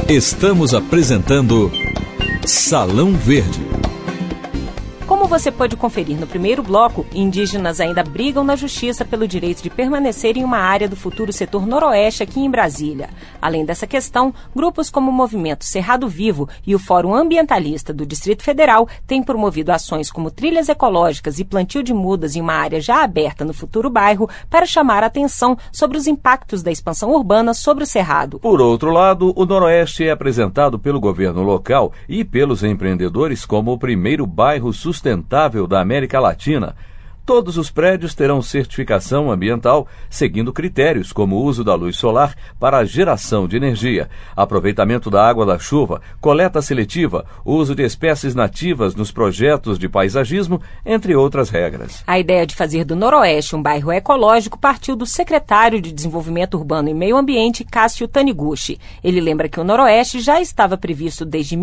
Estamos apresentando Salão Verde. Como você pôde conferir no primeiro bloco, indígenas ainda brigam na justiça pelo direito de permanecer em uma área do futuro setor noroeste aqui em Brasília. Além dessa questão, grupos como o Movimento Cerrado Vivo e o Fórum Ambientalista do Distrito Federal têm promovido ações como trilhas ecológicas e plantio de mudas em uma área já aberta no futuro bairro para chamar a atenção sobre os impactos da expansão urbana sobre o Cerrado. Por outro lado, o Noroeste é apresentado pelo governo local e pelos empreendedores como o primeiro bairro sustentável da América Latina. Todos os prédios terão certificação ambiental, seguindo critérios como o uso da luz solar para a geração de energia, aproveitamento da água da chuva, coleta seletiva, uso de espécies nativas nos projetos de paisagismo, entre outras regras. A ideia de fazer do Noroeste um bairro ecológico partiu do secretário de Desenvolvimento Urbano e Meio Ambiente, Cássio Taniguchi. Ele lembra que o Noroeste já estava previsto desde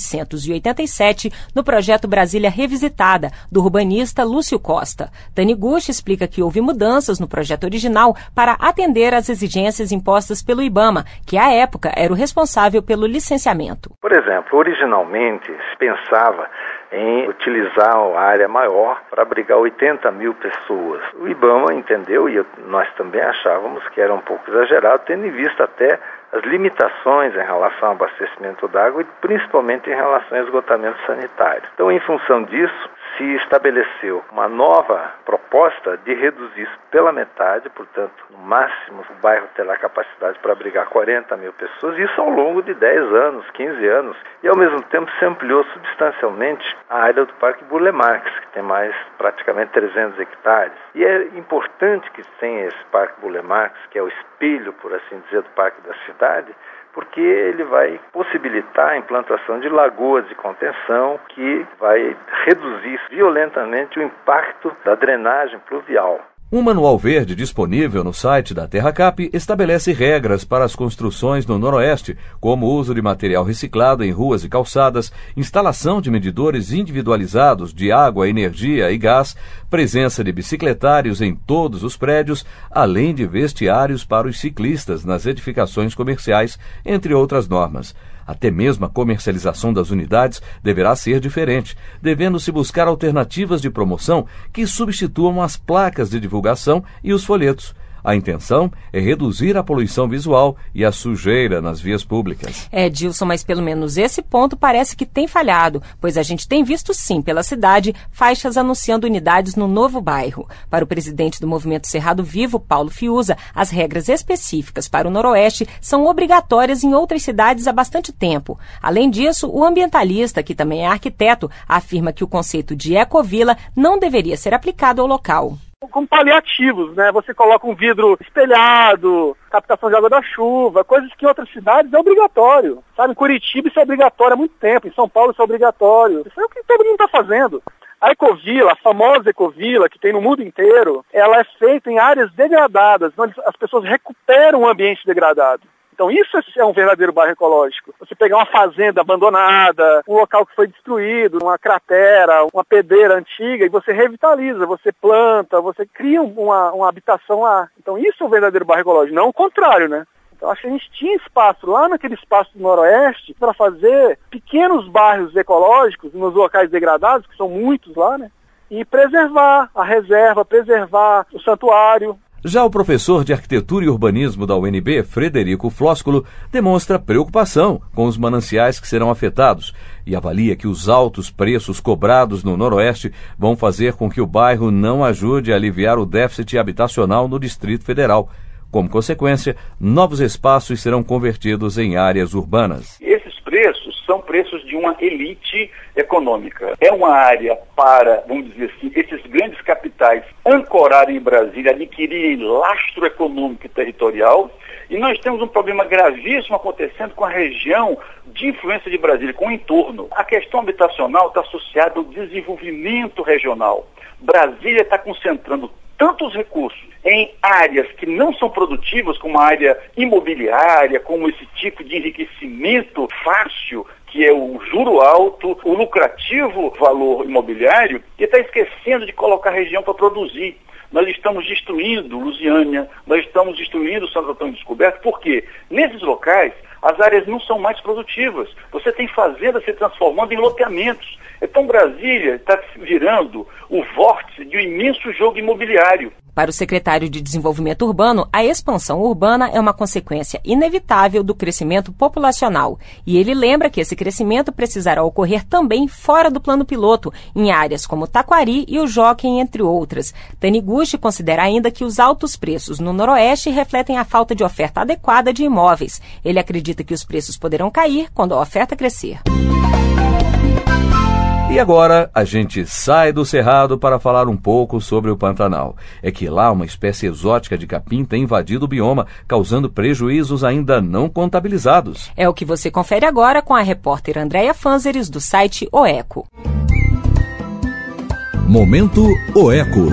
1987 no projeto Brasília Revisitada, do urbanista Lúcio Costa. Taniguchi explica que houve mudanças no projeto original para atender às exigências impostas pelo IBAMA, que à época era o responsável pelo licenciamento. Por exemplo, originalmente se pensava em utilizar a área maior para abrigar 80 mil pessoas. O IBAMA entendeu, e nós também achávamos que era um pouco exagerado, tendo em vista até as limitações em relação ao abastecimento d'água e principalmente em relação ao esgotamento sanitário. Então, em função disso, se estabeleceu uma nova proposta de reduzir isso pela metade, portanto, no máximo o bairro terá capacidade para abrigar 40 mil pessoas, isso ao longo de 10 anos, 15 anos, e ao mesmo tempo se ampliou substancialmente a área do Parque Burle Marx, que tem mais praticamente 300 hectares. E é importante que tenha esse Parque Burle Marx, que é o espelho, por assim dizer, do Parque da Cidade, porque ele vai possibilitar a implantação de lagoas de contenção que vai reduzir violentamente o impacto da drenagem pluvial. Um manual verde disponível no site da TerraCap estabelece regras para as construções no Noroeste, como o uso de material reciclado em ruas e calçadas, instalação de medidores individualizados de água, energia e gás, presença de bicicletários em todos os prédios, além de vestiários para os ciclistas nas edificações comerciais, entre outras normas. Até mesmo a comercialização das unidades deverá ser diferente, devendo-se buscar alternativas de promoção que substituam as placas de divulgação e os folhetos. A intenção é reduzir a poluição visual e a sujeira nas vias públicas. Dilson, mas pelo menos esse ponto parece que tem falhado, pois a gente tem visto sim pela cidade faixas anunciando unidades no novo bairro. Para o presidente do Movimento Cerrado Vivo, Paulo Fiuza, as regras específicas para o Noroeste são obrigatórias em outras cidades há bastante tempo. Além disso, o ambientalista, que também é arquiteto, afirma que o conceito de ecovila não deveria ser aplicado ao local. Como paliativos, né? Você coloca um vidro espelhado, captação de água da chuva, coisas que em outras cidades é obrigatório. Sabe, em Curitiba isso é obrigatório há muito tempo, em São Paulo isso é obrigatório. Isso é o que todo mundo está fazendo. A ecovila, a famosa ecovila, que tem no mundo inteiro, ela é feita em áreas degradadas, onde as pessoas recuperam o ambiente degradado. Então isso é um verdadeiro bairro ecológico. Você pegar uma fazenda abandonada, um local que foi destruído, uma cratera, uma pedreira antiga, e você revitaliza, você planta, você cria uma habitação lá. Então isso é um verdadeiro bairro ecológico, não o contrário, né? Então acho que a gente tinha espaço lá naquele espaço do Noroeste para fazer pequenos bairros ecológicos nos locais degradados, que são muitos lá, né? E preservar a reserva, preservar o santuário. Já o professor de Arquitetura e Urbanismo da UNB, Frederico Flósculo, demonstra preocupação com os mananciais que serão afetados e avalia que os altos preços cobrados no Noroeste vão fazer com que o bairro não ajude a aliviar o déficit habitacional no Distrito Federal. Como consequência, novos espaços serão convertidos em áreas urbanas. Esses preços são preços de uma elite econômica. É uma área para, vamos dizer assim, esses grandes capitais ancorarem em Brasília, adquirirem lastro econômico e territorial. E nós temos um problema gravíssimo acontecendo com a região de influência de Brasília, com o entorno. A questão habitacional está associada ao desenvolvimento regional. Brasília está concentrando tantos recursos em áreas que não são produtivas, como a área imobiliária, como esse tipo de enriquecimento fácil, que é o juro alto, o lucrativo valor imobiliário, e está esquecendo de colocar a região para produzir. Nós estamos destruindo Lusiânia, nós estamos destruindo Santo Antônio Descoberto, porque nesses locais As áreas não são mais produtivas. Você tem fazendas se transformando em loteamentos. Então Brasília está virando o vórtice de um imenso jogo imobiliário. Para o secretário de Desenvolvimento Urbano, a expansão urbana é uma consequência inevitável do crescimento populacional. E ele lembra que esse crescimento precisará ocorrer também fora do plano piloto, em áreas como Taquari e o Jockey, entre outras. Taniguchi considera ainda que os altos preços no Noroeste refletem a falta de oferta adequada de imóveis. Ele acredita que os preços poderão cair quando a oferta crescer. E agora a gente sai do Cerrado para falar um pouco sobre o Pantanal. É que lá uma espécie exótica de capim tem invadido o bioma, causando prejuízos ainda não contabilizados. É o que você confere agora com a repórter Andréia Fanzeres, do site OECO. Momento OECO.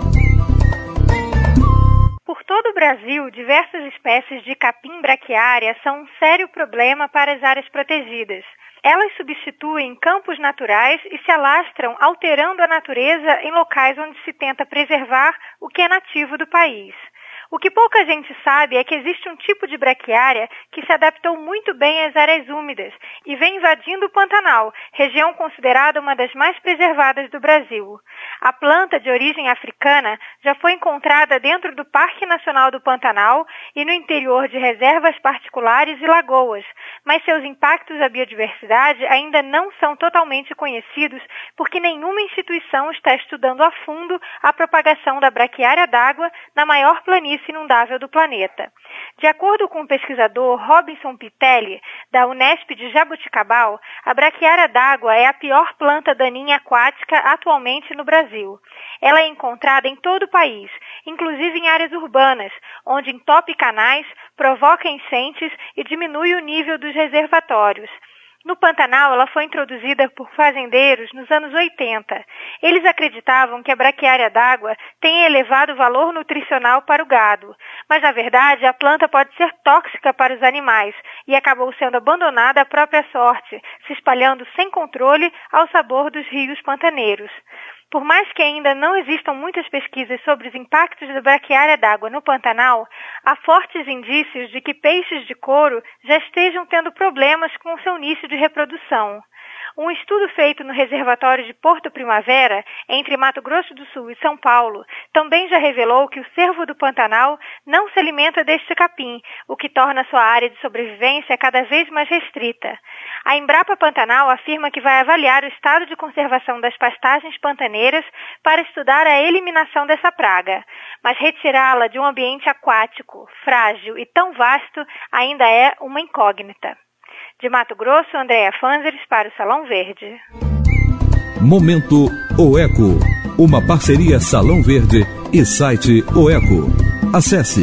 Por todo o Brasil, diversas espécies de capim braquiária são um sério problema para as áreas protegidas. Elas substituem campos naturais e se alastram, alterando a natureza em locais onde se tenta preservar o que é nativo do país. O que pouca gente sabe é que existe um tipo de braquiária que se adaptou muito bem às áreas úmidas e vem invadindo o Pantanal, região considerada uma das mais preservadas do Brasil. A planta, de origem africana, já foi encontrada dentro do Parque Nacional do Pantanal e no interior de reservas particulares e lagoas, mas seus impactos à biodiversidade ainda não são totalmente conhecidos porque nenhuma instituição está estudando a fundo a propagação da braquiária d'água na maior planície inundável do planeta. De acordo com o pesquisador Robinson Pitelli, da Unesp de Jaboticabal, a braquiária d'água é a pior planta daninha aquática atualmente no Brasil. Ela é encontrada em todo o país, inclusive em áreas urbanas, onde entope canais, provoca enchentes e diminui o nível dos reservatórios. No Pantanal, ela foi introduzida por fazendeiros nos anos 80. Eles acreditavam que a braquiária d'água tem elevado valor nutricional para o gado, mas na verdade a planta pode ser tóxica para os animais e acabou sendo abandonada à própria sorte, se espalhando sem controle ao sabor dos rios pantaneiros. Por mais que ainda não existam muitas pesquisas sobre os impactos da braquiária d'água no Pantanal, há fortes indícios de que peixes de couro já estejam tendo problemas com seu nicho de reprodução. Um estudo feito no reservatório de Porto Primavera, entre Mato Grosso do Sul e São Paulo, também já revelou que o cervo do Pantanal não se alimenta deste capim, o que torna sua área de sobrevivência cada vez mais restrita. A Embrapa Pantanal afirma que vai avaliar o estado de conservação das pastagens pantaneiras para estudar a eliminação dessa praga, mas retirá-la de um ambiente aquático, frágil e tão vasto ainda é uma incógnita. De Mato Grosso, Andréia Fanzeres para o Salão Verde. Momento OECO. Uma parceria Salão Verde e site OECO. Acesse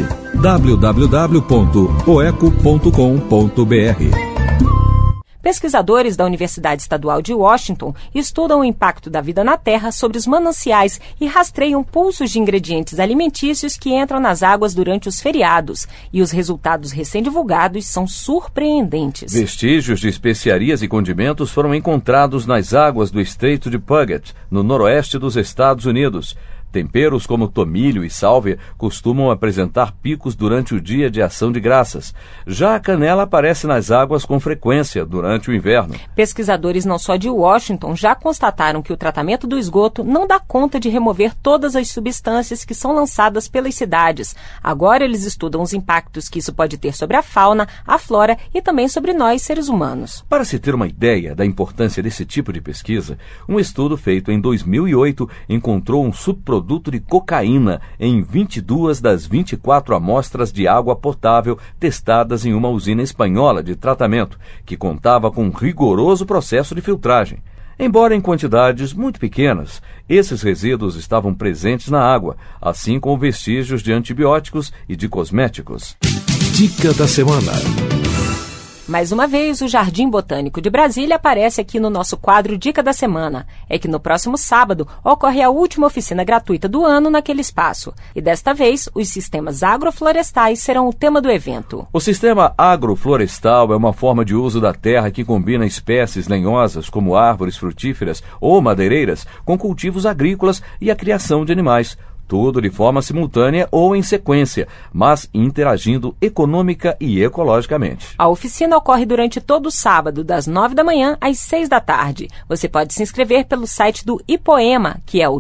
www.oeco.com.br. Pesquisadores da Universidade Estadual de Washington estudam o impacto da vida na Terra sobre os mananciais e rastreiam pulsos de ingredientes alimentícios que entram nas águas durante os feriados. E os resultados recém-divulgados são surpreendentes. Vestígios de especiarias e condimentos foram encontrados nas águas do Estreito de Puget, no noroeste dos Estados Unidos. Temperos como tomilho e sálvia costumam apresentar picos durante o dia de ação de graças. Já a canela aparece nas águas com frequência durante o inverno. Pesquisadores não só de Washington já constataram que o tratamento do esgoto não dá conta de remover todas as substâncias que são lançadas pelas cidades. Agora eles estudam os impactos que isso pode ter sobre a fauna, a flora e também sobre nós, seres humanos. Para se ter uma ideia da importância desse tipo de pesquisa, um estudo feito em 2008 encontrou um subproduto de cocaína em 22 das 24 amostras de água potável testadas em uma usina espanhola de tratamento, que contava com um rigoroso processo de filtragem. Embora em quantidades muito pequenas, esses resíduos estavam presentes na água, assim como vestígios de antibióticos e de cosméticos. Dica da semana. Mais uma vez, o Jardim Botânico de Brasília aparece aqui no nosso quadro Dica da Semana. É que no próximo sábado ocorre a última oficina gratuita do ano naquele espaço. E desta vez, os sistemas agroflorestais serão o tema do evento. O sistema agroflorestal é uma forma de uso da terra que combina espécies lenhosas, como árvores frutíferas ou madeireiras, com cultivos agrícolas e a criação de animais. tudo de forma simultânea ou em sequência, mas interagindo econômica e ecologicamente. A oficina ocorre durante todo o sábado, das 9 da manhã às 6 da tarde. Você pode se inscrever pelo site do IPOEMA, que é o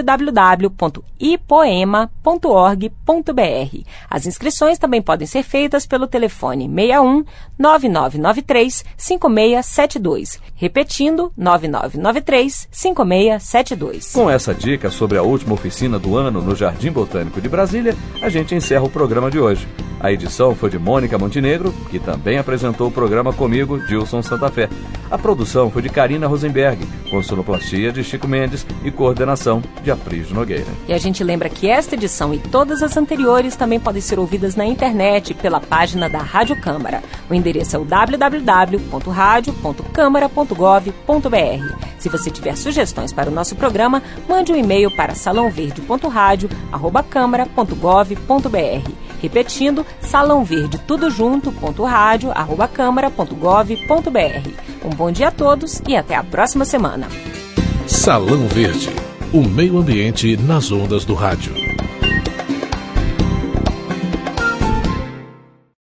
www.ipoema.org.br. As inscrições também podem ser feitas pelo telefone 61 9993 5672. Repetindo, 9993 5672. Com essa dica sobre a última oficina do ano no Jardim Botânico de Brasília, a gente encerra o programa de hoje. A edição foi de Mônica Montenegro, que também apresentou o programa comigo, Dilson Santa Fé. A produção foi de Karina Rosenberg, com sonoplastia de Chico Mendes e coordenação de Aprígio Nogueira. E a gente lembra que esta edição e todas as anteriores também podem ser ouvidas na internet pela página da Rádio Câmara. O endereço é o www.radio.câmara.gov.br. Se você tiver sugestões para o nosso programa, mande um e-mail para salãoverde.radio@câmara.gov.br. Repetindo, salãoverde@câmara.gov.br. Um bom dia a todos e até a próxima semana. Salão Verde, o meio ambiente nas ondas do rádio.